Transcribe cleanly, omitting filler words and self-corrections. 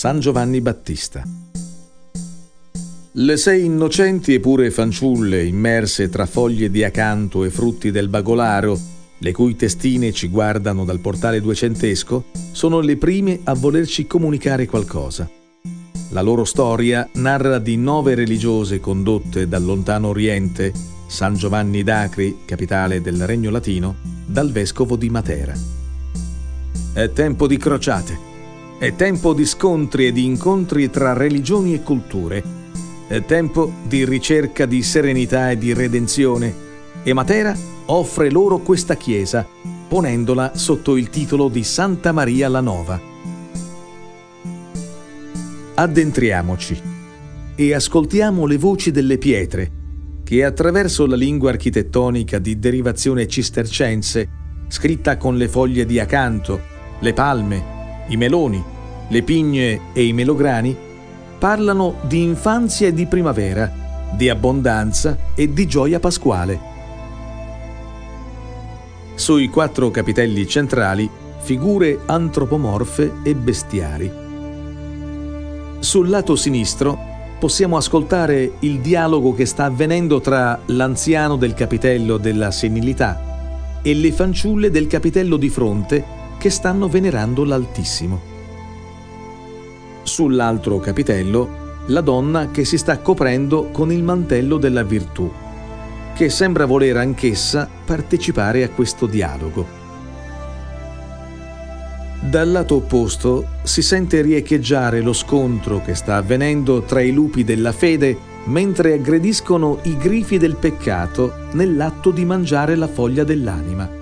San Giovanni Battista. Le 6 innocenti e pure fanciulle immerse tra foglie di acanto e frutti del bagolaro, le cui testine ci guardano dal portale duecentesco, sono le prime a volerci comunicare qualcosa. La loro storia narra di 9 religiose condotte dal lontano Oriente, San Giovanni d'Acri, capitale del Regno Latino, dal vescovo di Matera. È tempo di crociate, è tempo di scontri e di incontri tra religioni e culture, è tempo di ricerca di serenità e di redenzione, e Matera offre loro questa chiesa, ponendola sotto il titolo di Santa Maria la Nova. Addentriamoci e ascoltiamo le voci delle pietre che, attraverso la lingua architettonica di derivazione cistercense, scritta con le foglie di acanto, le palme, i meloni, le pigne e i melograni, parlano di infanzia e di primavera, di abbondanza e di gioia pasquale. Sui 4 capitelli centrali, figure antropomorfe e bestiali. Sul lato sinistro possiamo ascoltare il dialogo che sta avvenendo tra l'anziano del capitello della senilità e le fanciulle del capitello di fronte che stanno venerando l'Altissimo. Sull'altro capitello, la donna che si sta coprendo con il mantello della virtù, che sembra voler anch'essa partecipare a questo dialogo. Dal lato opposto si sente riecheggiare lo scontro che sta avvenendo tra i lupi della fede mentre aggrediscono i grifi del peccato nell'atto di mangiare la foglia dell'anima.